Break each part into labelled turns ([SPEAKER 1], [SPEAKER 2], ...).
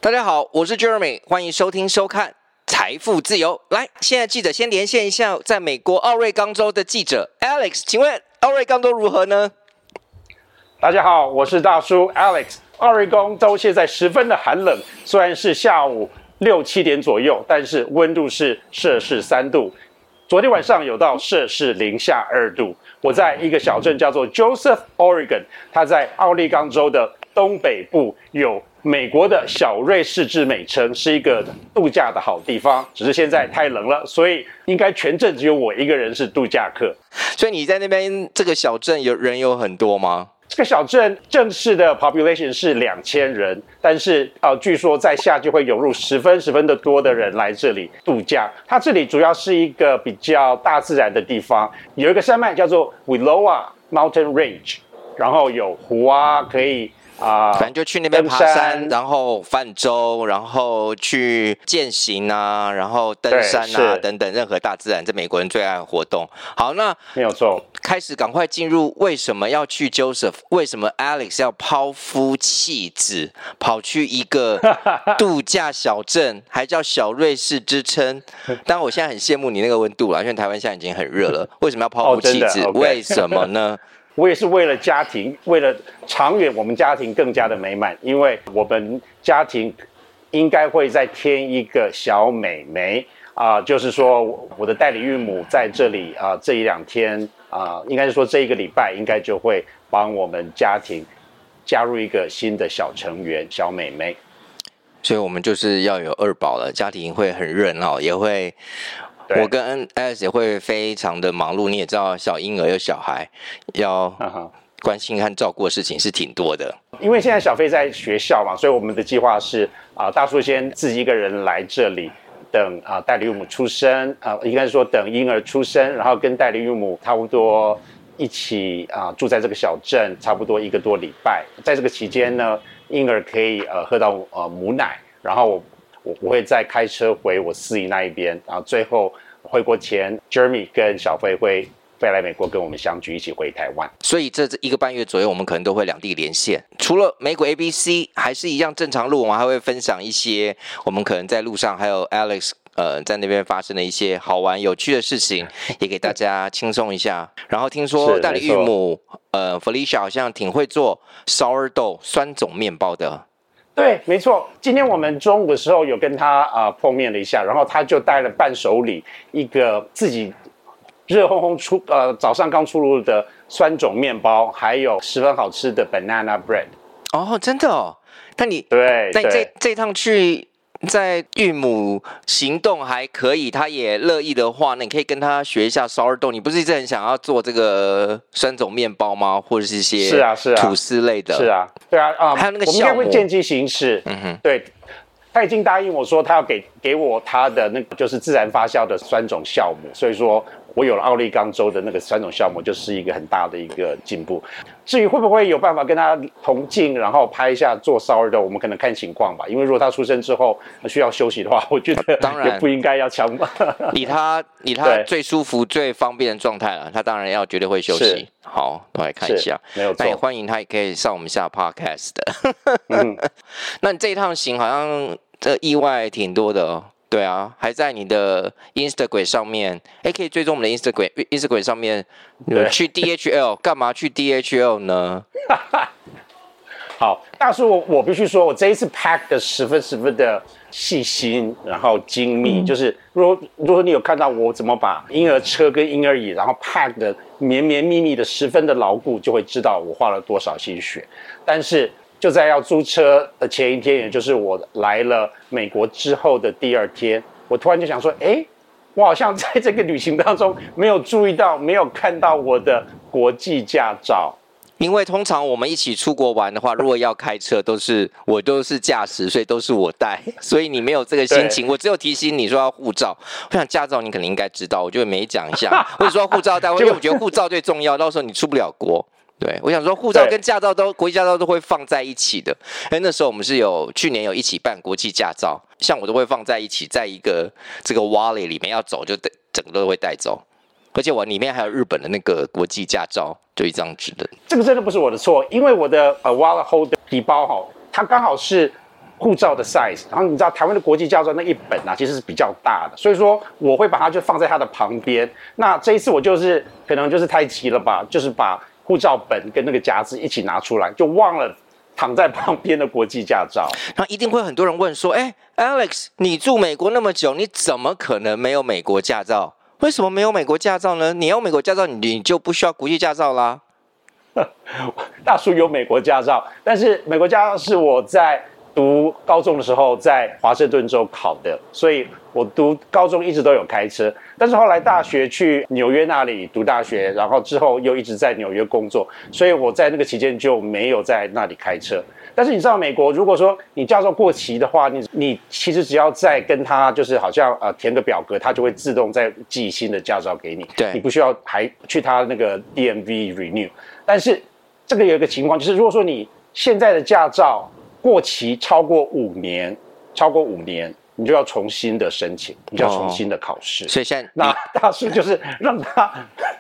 [SPEAKER 1] 大家好，我是 Jeremy， 欢迎收听收看财富自由。来，现在记者先连线一下在美国奥瑞冈州的记者 Alex， 请问奥瑞冈州如何呢？
[SPEAKER 2] 大家好，我是大叔 Alex。奥瑞冈州现在十分的寒冷，虽然是下午6、7点左右，但是温度是摄氏3度。昨天晚上有到摄氏零下2度。我在一个小镇叫做 Joseph Oregon， 它在奥利冈州的东北部，有美国的小瑞士之美称，是一个度假的好地方。只是现在太冷了，所以应该全镇只有我一个人是度假客。
[SPEAKER 1] 所以你在那边这个小镇人有很多吗？
[SPEAKER 2] 这个小镇正式的 population 是2000人，但是据说在夏季会涌入十分的多的人来这里度假。它这里主要是一个比较大自然的地方，有一个山脉叫做 Willowa Mountain Range， 然后有湖啊，可以
[SPEAKER 1] 反正就去那边爬山，然后泛舟，然后去健行啊，然后登山啊等等，任何大自然，这美国人最爱的活动。好，那
[SPEAKER 2] 没有错。
[SPEAKER 1] 开始赶快进入，为什么要去 Joseph？ 为什么 Alex 要抛夫弃子，跑去一个度假小镇，还叫小瑞士之称？当然，我现在很羡慕你那个温度啦，因为台湾现在已经很热了。为什么要抛夫弃子？为什么呢？
[SPEAKER 2] 我也是为了家庭，为了长远我们家庭更加的美满，因为我们家庭应该会再添一个小美眉就是说我的代理孕母在这里这一2天应该是说这一个礼拜应该就会帮我们家庭加入一个新的小成员小美眉，
[SPEAKER 1] 所以我们就是要有2宝了，家庭会很热闹，也会。我跟 Alex 也会非常的忙碌，你也知道，小婴儿有小孩，要关心和照顾的事情是挺多的。
[SPEAKER 2] 因为现在小飞在学校嘛，所以我们的计划是大叔先自己一个人来这里，等代理孕母出生应该是说等婴儿出生，然后跟代理孕母差不多一起住在这个小镇，差不多1个多礼拜。在这个期间呢，婴儿可以喝到母奶，然后我会再开车回我司仪那一边，然后最后回国前 Jeremy 跟小飞会飞来美国跟我们相聚，一起回台湾。
[SPEAKER 1] 所以这1个半月左右，我们可能都会2地连线。除了美股 ABC 还是一样正常录，我们还会分享一些我们可能在路上还有 Alex 在那边发生的一些好玩有趣的事情，也给大家轻松一下。然后听说代理孕母Felicia 好像挺会做 sourdough 酸种面包的。
[SPEAKER 2] 对，没错。今天我们中午的时候有跟他碰面了一下，然后他就带了伴手礼，一个自己热烘烘早上刚出炉的酸种面包，还有十分好吃的 banana bread。
[SPEAKER 1] 哦，真的哦？但你这趟去在孕母行动还可以，他也乐意的话，那你可以跟他学一下 sourdough。你不是一直很想要做这个酸种面包吗？或者是一些吐司类的？
[SPEAKER 2] 是啊，对啊，
[SPEAKER 1] 还有那个
[SPEAKER 2] 我们应该会见机行事。对，他已经答应我说他要给我他的那个就是自然发酵的酸种酵母，所以说我有了奥利冈州的那个酸种酵母，就是一个很大的一个进步。至于会不会有办法跟他同进，然后拍一下做sourdough，我们可能看情况吧。因为如果他出生之后需要休息的话，我觉得当然也不应该要强迫。
[SPEAKER 1] 以他最舒服、最方便的状态了，他当然要绝对会休息。好，我来看一下，
[SPEAKER 2] 没有错。
[SPEAKER 1] 那也欢迎他，也可以上我们下 podcast 的。那你这一趟行好像这意外挺多的哦。对啊，还在你的 Instagram 上面，可以追踪我们的 Instagram 上面。去 DHL 干嘛？去 DHL 呢？
[SPEAKER 2] 好，大叔，我必须说，我这一次 pack 的十分的细心，然后精密。就是如果你有看到我怎么把婴儿车跟婴儿椅，然后 pack 的绵绵密密的，十分的牢固，就会知道我花了多少心血。但是就在要租车的前一天，也就是我来了美国之后的第2天，我突然就想说，我好像在这个旅行当中没有注意到，没有看到我的国际驾照。
[SPEAKER 1] 因为通常我们一起出国玩的话，如果要开车，我都是驾驶，所以都是我带，所以你没有这个心情。我只有提醒你说要护照，我想驾照你可能应该知道，我就没讲一下。或者说护照带，因为我觉得护照最重要，到时候你出不了国。对，我想说护照跟驾照国际驾照都会放在一起的。那时候我们是去年有一起办国际驾照，像我都会放在一起，在一个这个 wallet 里面要走就整个都会带走。而且我里面还有日本的那个国际驾照，就一张纸的。
[SPEAKER 2] 这个真的不是我的错，因为我的wallet holder 皮包它刚好是护照的 size， 然后你知道台湾的国际驾照那一本啊，其实是比较大的，所以说我会把它就放在它的旁边。那这一次我就是可能就是太急了吧，就是把护照本跟那个夹子一起拿出来，就忘了躺在旁边的国际驾照。
[SPEAKER 1] 那一定会很多人问说，Alex， 你住美国那么久，你怎么可能没有美国驾照？为什么没有美国驾照呢？你有美国驾照，你就不需要国际驾照啦。
[SPEAKER 2] 大叔有美国驾照，但是美国驾照是我在读高中的时候在华盛顿州考的，所以我读高中一直都有开车，但是后来大学去纽约那里读大学，然后之后又一直在纽约工作，所以我在那个期间就没有在那里开车。但是你知道美国，如果说你驾照过期的话，你其实只要再跟他就是好像填个表格，他就会自动再寄新的驾照给你，
[SPEAKER 1] 对，
[SPEAKER 2] 你不需要还去他那个 DMV renew。但是这个有一个情况，就是如果说你现在的驾照过期超过5年，你就要重新的申请，你就要重新的考试。
[SPEAKER 1] 所以现在
[SPEAKER 2] 那大叔就是让他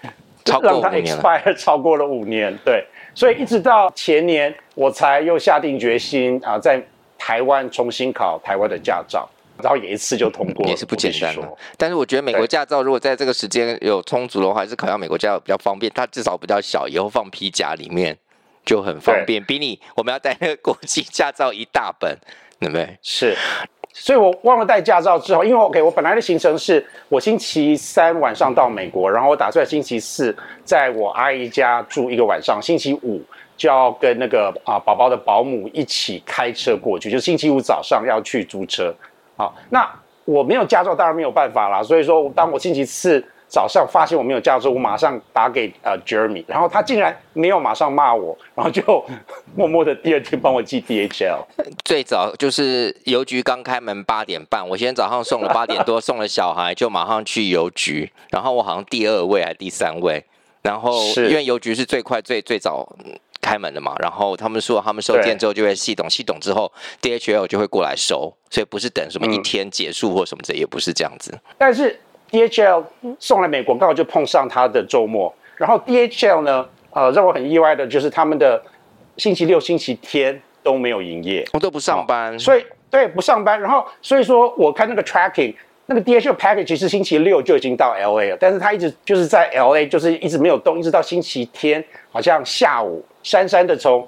[SPEAKER 2] expire 超过了5年，对。所以一直到前年，我才又下定决心在台湾重新考台湾的驾照，然后也一次就通过了，
[SPEAKER 1] 也是不简单的。但是我觉得美国驾照如果在这个时间有充足的话，还是考上美国驾照比较方便，它至少比较小，以后放皮夹里面就很方便，比我们要带那个国际驾照一大本，对不对？
[SPEAKER 2] 是。所以我忘了带驾照之后，因为我本来的行程是我星期3晚上到美国，然后我打算星期4在我阿姨家住1个晚上，星期5就要跟那个宝宝的保姆一起开车过去，就是星期5早上要去租车。好，那我没有驾照，当然没有办法啦。所以说，当我星期4早上发现我没有驾照，我马上打给Jeremy， 然后他竟然没有马上骂我，然后就默默的第2天帮我寄 DHL。
[SPEAKER 1] 最早就是邮局刚开门8点半，我今天早上送了8点多，送了小孩就马上去邮局，然后我好像第2位还第3位，然后因为邮局是最快最早开门的嘛，然后他们说他们收件之后就会系统之后 DHL 就会过来收，所以不是等什么1天结束或什么的，也不是这样子。
[SPEAKER 2] 但是 DHL 送来美国刚好就碰上他的周末，然后 DHL 呢，让我很意外的就是他们的星期6、星期天都没有营业，
[SPEAKER 1] 我都不上班，
[SPEAKER 2] 所以对不上班。然后所以说我看那个 tracking， 那个 DHL package 其实星期6就已经到 LA 了，但是他一直就是在 LA 就是一直没有动，一直到星期天好像下午姗姗的从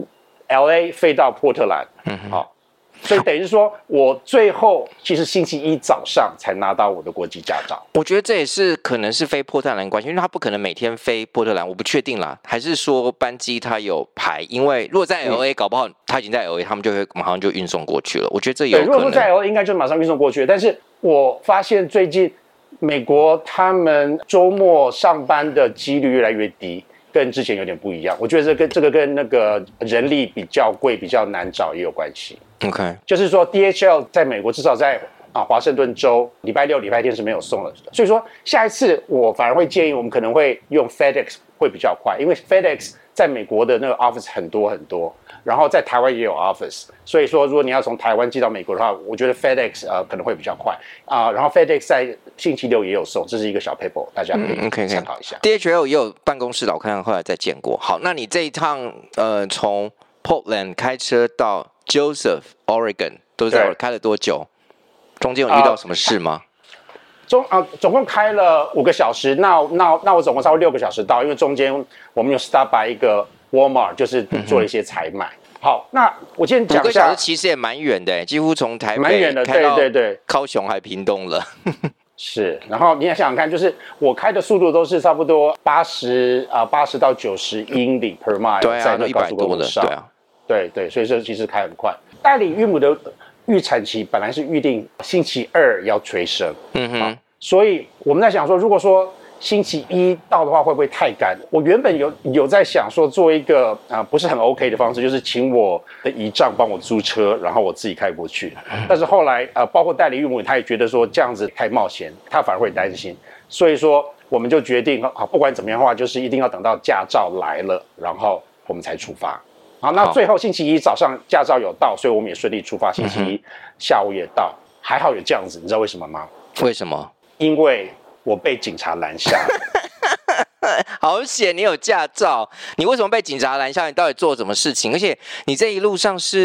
[SPEAKER 2] LA 飞到波特兰，好。所以等于说，我最后其实星期1早上才拿到我的国际驾照。
[SPEAKER 1] 我觉得这也是可能是飞波特兰关系，因为他不可能每天飞波特兰，我不确定啦。还是说班机他有排？因为如果在 LA，搞不好他已经在 LA，他们就会马上就运送过去了。我觉得这有可能。
[SPEAKER 2] 对，如果说在 LA， 应该就马上运送过去了。但是我发现最近美国他们周末上班的几率越来越低。跟之前有点不一样，我觉得这个跟那个人力比较贵、比较难找也有关系。
[SPEAKER 1] OK，
[SPEAKER 2] 就是说 DHL 在美国至少在华盛顿州礼拜6、礼拜天是没有送了的，所以说下一次我反而会建议我们可能会用 FedEx 会比较快，因为 FedEx 在美国的那个 office 很多，然后在台湾也有 office， 所以说如果你要从台湾寄到美国的话，我觉得 FedEx 可能会比较快然后 FedEx 在星期6也有送，这是一个小 paper， 大家可以参考一下。
[SPEAKER 1] DHL 也有办公室的，我看后来再见过。好，那你这一趟从 Portland 开车到 Joseph、Oregon 都在开了多久？中间有遇到什么事吗？
[SPEAKER 2] 总共开了5个小时，那我总共超过6个小时到，因为中间我们有 stop by 一个 Walmart， 就是做了一些采买。好，那我今天讲一下，5个
[SPEAKER 1] 小时其实也蛮远的，几乎从台北开到高雄还屏东了。
[SPEAKER 2] 是，然后你也想想看，就是我开的速度都是差不多80到90英里 per mile， 在那高速公路上，对，所以这其实开很快。代理孕母的预产期本来是预定星期2要催生，所以我们在想说，如果说星期1到的话，会不会太赶？我原本有在想说，做一个不是很 OK 的方式，就是请我的姨丈帮我租车，然后我自己开过去。但是后来包括代理孕母，他也觉得说这样子太冒险，他反而会担心。所以说我们就决定，不管怎么样的话，就是一定要等到驾照来了，然后我们才出发。好，那最后星期1早上驾照有到，所以我们也顺利出发。星期1下午也到，还好有这样子，你知道为什么吗？
[SPEAKER 1] 为什么？
[SPEAKER 2] 因为我被警察拦下了。
[SPEAKER 1] 好险你有驾照，你为什么被警察拦下？你到底做了什么事情？而且你这一路上是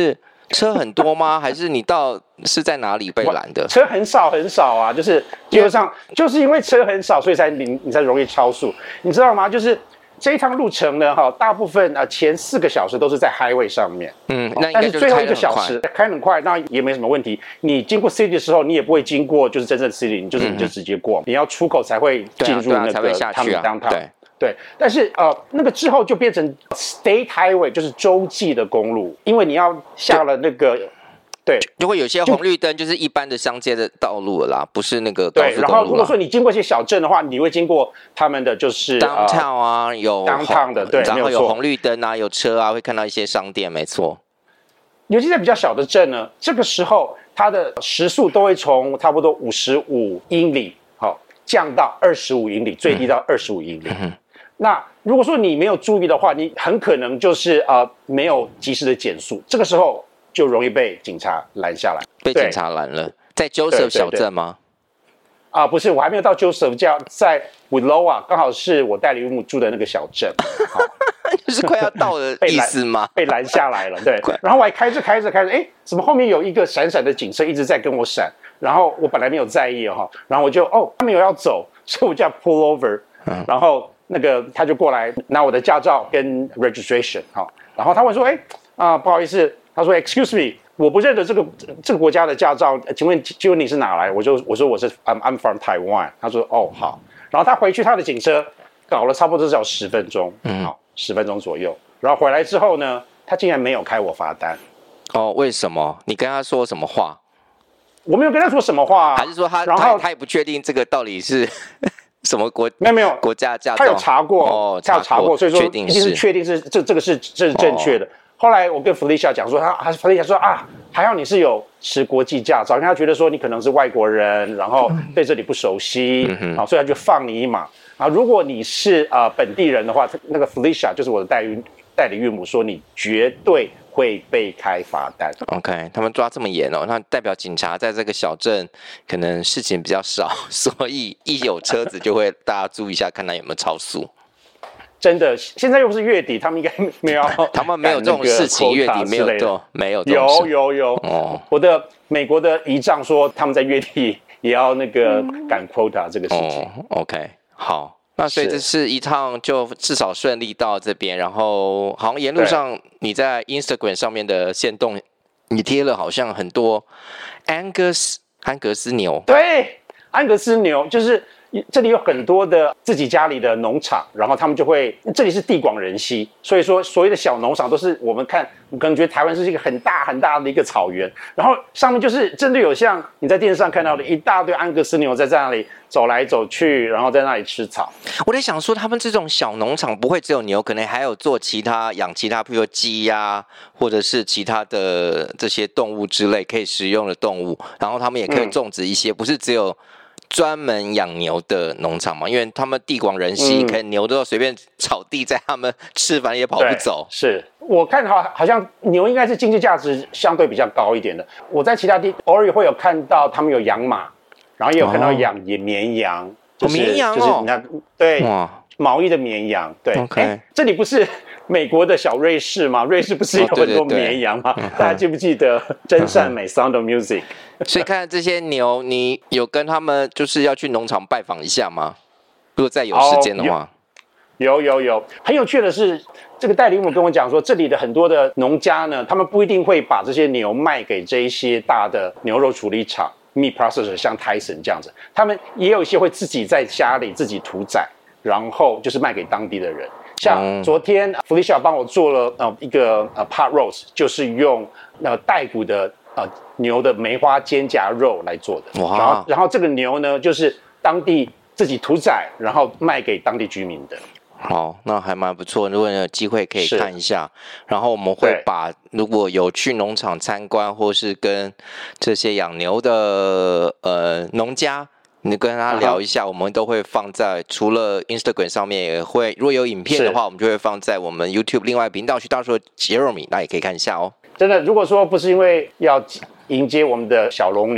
[SPEAKER 1] 车很多吗？还是你是在哪里被拦的？
[SPEAKER 2] 车很少很少啊，就是基本上就是因为车很少，所以你才容易超速，你知道吗？就是这一趟路程呢，大部分前4个小时都是在 highway 上面，
[SPEAKER 1] 那应
[SPEAKER 2] 但是最后1
[SPEAKER 1] 该就是开
[SPEAKER 2] 个小时开很快，那也没什么问题。你经过 city 的时候，你也不会经过就是真正 city， 你就直接过，你要出口才会进入那个他们downtown。对，但是那个之后就变成 state highway， 就是州际的公路，因为你要下了那个，对，
[SPEAKER 1] 就会有些红绿灯，就是一般的乡街的道路了啦，不是那个高速公路啦。
[SPEAKER 2] 对，然后如果说你经过一些小镇的话，你会经过他们的就是
[SPEAKER 1] downtown 啊，有
[SPEAKER 2] downtown 的，对，
[SPEAKER 1] 然后有红绿灯啊，有车啊，会看到一些商店，没错。
[SPEAKER 2] 尤其在比较小的镇呢，这个时候它的时速都会从差不多55英里，降到25英里，最低到25英里。那如果说你没有注意的话，你很可能就是没有及时的减速，这个时候就容易被警察拦下来。
[SPEAKER 1] 被警察拦了，在 Joseph 小镇吗？
[SPEAKER 2] 不是，我还没有到 Joseph， 在 Willowa， 刚好是我代理孕母住的那个小镇。
[SPEAKER 1] 就是快要到的意思吗？
[SPEAKER 2] 被拦下来了，对。然后我还开着，怎么后面有一个闪闪的警车一直在跟我闪？然后我本来没有在意然后我就他们有要走，所以我就要 pull over，然后那个他就过来拿我的驾照跟 registration， 然后他会说，不好意思，他说 excuse me， 我不认得这个国家的驾照，请问你是哪来？我说我是 I'm from Taiwan， 他说好，然后他回去他的警车搞了差不多只要10分钟，10分钟左右，然后回来之后呢，他竟然没有开我罚单。
[SPEAKER 1] 为什么？你跟他说什么话？
[SPEAKER 2] 我没有跟他说什么话，
[SPEAKER 1] 还是说他也不确定这个到底是什么国？没有国家驾照，
[SPEAKER 2] 他有查过，他有查过，所以说一定是确定是这个是正确的。后来我跟 Felicia 讲说，Felicia 说还好你是有持国际驾照，因为他觉得说你可能是外国人，然后对这里不熟悉，所以他就放你一马。如果你是本地人的话，那个 Felicia 就是我的代理孕母说你绝对会被开罚单。
[SPEAKER 1] OK， 他们抓这么严那代表警察在这个小镇可能事情比较少，所以一有车子就会大家注意一下，看他有没有超速。
[SPEAKER 2] 真的，现在又不是月底，他们应该没有，
[SPEAKER 1] 他们没有这种事情，月底没有
[SPEAKER 2] 有。我的美国的姨丈说，他们在月底也要那个赶 quota 这个事情。
[SPEAKER 1] OK， 好。那所以这是一趟就至少顺利到这边，然后好像沿路上你在 Instagram 上面的限动，你贴了好像很多安格斯牛。
[SPEAKER 2] 对，安格斯牛就是这里有很多的自己家里的农场，然后他们就会，这里是地广人稀，所以说所谓的小农场都是我们可能觉得台湾是一个很大很大的一个草原，然后上面就是真的有像你在电视上看到的一大堆安格斯牛在那里走来走去，然后在那里吃草。
[SPEAKER 1] 我在想说，他们这种小农场不会只有牛，可能还有做养其他，譬如说鸡呀，或者是其他的这些动物之类可以食用的动物，然后他们也可以种植一些，不是只有专门养牛的农场嘛？因为他们地广人稀，可能牛都随便草地，在他们吃反正也跑不走。
[SPEAKER 2] 是我看好像牛应该是经济价值相对比较高一点的。我在其他地偶尔会有看到他们有养马，然后也有看到养绵羊，
[SPEAKER 1] 绵羊
[SPEAKER 2] 就是对毛衣的绵羊。对，这里不是美国的小瑞士吗？瑞士不是有很多绵羊吗？大家记不记得真善美 Sound of Music？
[SPEAKER 1] 所以看这些牛，你有跟他们就是要去农场拜访一下吗？如果再有时间的话。
[SPEAKER 2] 有，很有趣的是，这个代理母跟我讲说，这里的很多的农家呢，他们不一定会把这些牛卖给这一些大的牛肉处理厂 meat processor， 像 Tyson 这样子，他们也有一些会自己在家里自己屠宰，然后就是卖给当地的人。像昨天 Felicia 帮我做了一个pot roast， 就是用带骨的牛的梅花肩胛肉来做的。然后这个牛呢，就是当地自己屠宰，然后卖给当地居民的。
[SPEAKER 1] 好，那还蛮不错。如果你有机会可以看一下，然后我们会把如果有去农场参观，或是跟这些养牛的农家，你跟他聊一下，我们都会放在除了 Instagram 上面，也会如果有影片的话，我们就会放在我们 YouTube 另外频道去，到时候 Jeremy 那也可以看一下哦。
[SPEAKER 2] 真的，如果说不是因为要迎接我们的小龙女，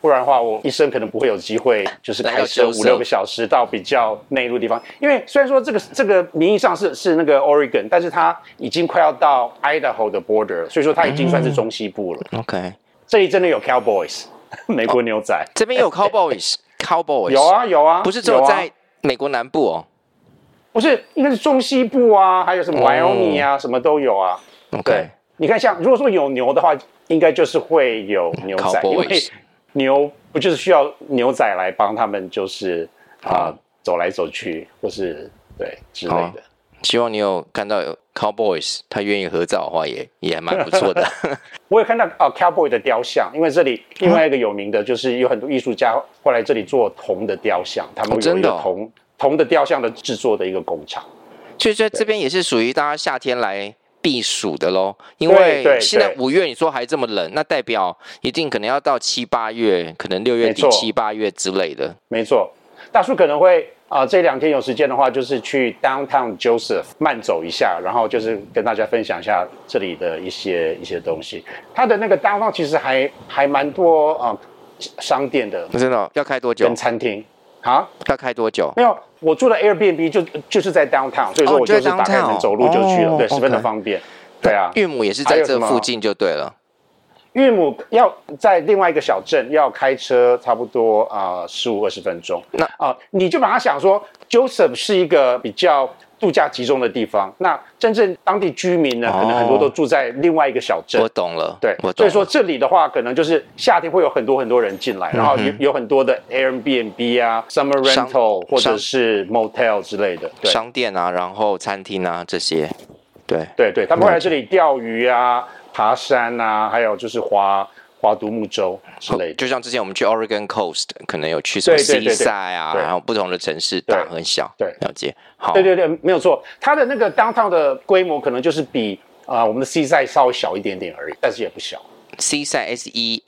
[SPEAKER 2] 不然的话我一生可能不会有机会就是开车5-6个小时到比较内陆地方。因为虽然说这个名义上是那个 Oregon， 但是它已经快要到 Idaho 的 border， 所以说它已经算是中西部了。
[SPEAKER 1] OK，
[SPEAKER 2] 这里真的有 Cowboys， 美国牛仔，
[SPEAKER 1] 这边有 Cowboys
[SPEAKER 2] 有啊，
[SPEAKER 1] 不是只有在美国南部哦。
[SPEAKER 2] 不是，应该是中西部啊，还有什么 Wyoming 啊，什么都有啊。
[SPEAKER 1] 对，
[SPEAKER 2] 你看，像如果说有牛的话，应该就是会有牛仔，因为牛不就是需要牛仔来帮他们，就是走来走去，或是对之类的。
[SPEAKER 1] 希望你有看到有 Cowboys， 他愿意合照的话也还蛮不错的。
[SPEAKER 2] 我有看到Cowboy 的雕像，因为这里另外一个有名的就是有很多艺术家会来这里做铜的雕像，他们有一个铜的雕像的制作的一个工厂，
[SPEAKER 1] 所以在这边也是属于大家夏天来避暑的咯。因为现在5月你说还这么冷，那代表一定可能要到7、8月，可能6月底、7、8月之类的。
[SPEAKER 2] 没错，大叔可能会这2天有时间的话，就是去 Downtown Joseph 慢走一下，然后就是跟大家分享一下这里的一些东西。它的那个 Downtown 其实还蛮多商店的。
[SPEAKER 1] 真的要开多久？
[SPEAKER 2] 跟餐厅
[SPEAKER 1] 要开多久？
[SPEAKER 2] 没有，我住的 Airbnb 就是在 Downtown， 所以说我就是打开门走路就去了，对，十分的方便。对啊，
[SPEAKER 1] 岳母也是在这附近就对了。
[SPEAKER 2] 岳母要在另外一个小镇，要开车差不多15-20分钟。那你就把它想说 ，Joseph 是一个比较度假集中的地方。那真正当地居民呢，可能很多都住在另外一个小镇。
[SPEAKER 1] 我懂了，
[SPEAKER 2] 对，所以说这里的话，可能就是夏天会有很多人进来，然后有很多的 Airbnb 啊、Summer Rental 或者是 Motel 之类的
[SPEAKER 1] 商店啊，然后餐厅啊这些。
[SPEAKER 2] 对，他们会来这里钓鱼啊、爬山啊，还有就是划独木舟之类的。
[SPEAKER 1] 就像之前我们去 Oregon Coast， 可能有去什么 Seaside 啊，然后不同的城市，大和小。对，了解。好，
[SPEAKER 2] 对，没有错。它的那个 downtown 的规模可能就是比我们的 Seaside 稍微小一点点而已，但是也不小。
[SPEAKER 1] Seaside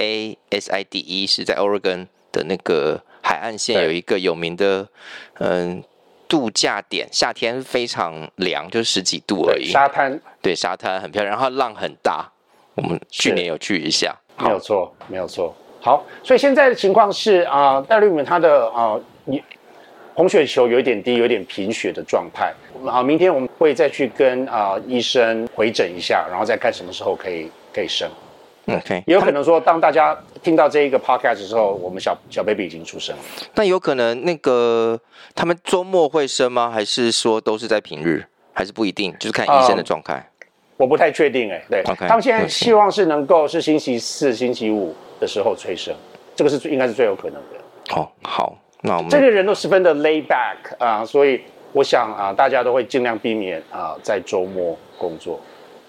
[SPEAKER 1] SEASIDE 是在 Oregon 的那个海岸线有一个有名的度假点，夏天非常凉，就10几度而已。
[SPEAKER 2] 沙滩，对，
[SPEAKER 1] 沙滩很漂亮，然后浪很大。我们去年有去一下，
[SPEAKER 2] 没有错。好，所以现在的情况是戴律们他的红血球有一点低，有点贫血的状态。明天我们会再去跟医生回诊一下，然后再看什么时候可以生。
[SPEAKER 1] OK，
[SPEAKER 2] 也有可能说，当大家听到这一个 podcast 之后，我们小 baby 已经出生了。
[SPEAKER 1] 那有可能那个他们周末会生吗？还是说都是在平日？还是不一定？就是看医生的状态。
[SPEAKER 2] 我不太确定对，
[SPEAKER 1] okay，
[SPEAKER 2] 他们现在希望是能够是星期4、星期5的时候催生，这个应该是最有可能的。
[SPEAKER 1] 好，那我们
[SPEAKER 2] 这个人都十分的 lay back 所以我想大家都会尽量避免在周末工作。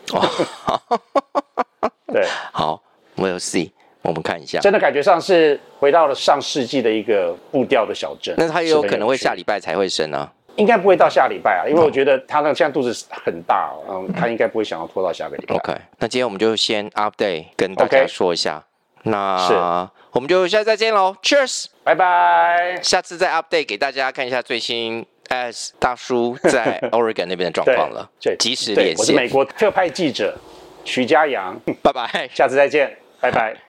[SPEAKER 2] 对，
[SPEAKER 1] 好 ，We'll see， 我们看一下。
[SPEAKER 2] 真的感觉上是回到了上世纪的一个步调的小镇。
[SPEAKER 1] 那他也有可能会下礼拜才会生啊？
[SPEAKER 2] 应该不会到下礼拜因为我觉得他现在肚子很大他应该不会想要拖到下个礼拜。
[SPEAKER 1] OK， 那今天我们就先 update 跟大家说一下。那我们就下次再见喽 ，Cheers，
[SPEAKER 2] 拜拜。
[SPEAKER 1] 下次再 update 给大家看一下最新 S 大叔在 Oregon 那边的状况了，及时连线。
[SPEAKER 2] 我是美国特派记者徐嘉阳，
[SPEAKER 1] 拜拜，
[SPEAKER 2] 下次再见，拜拜。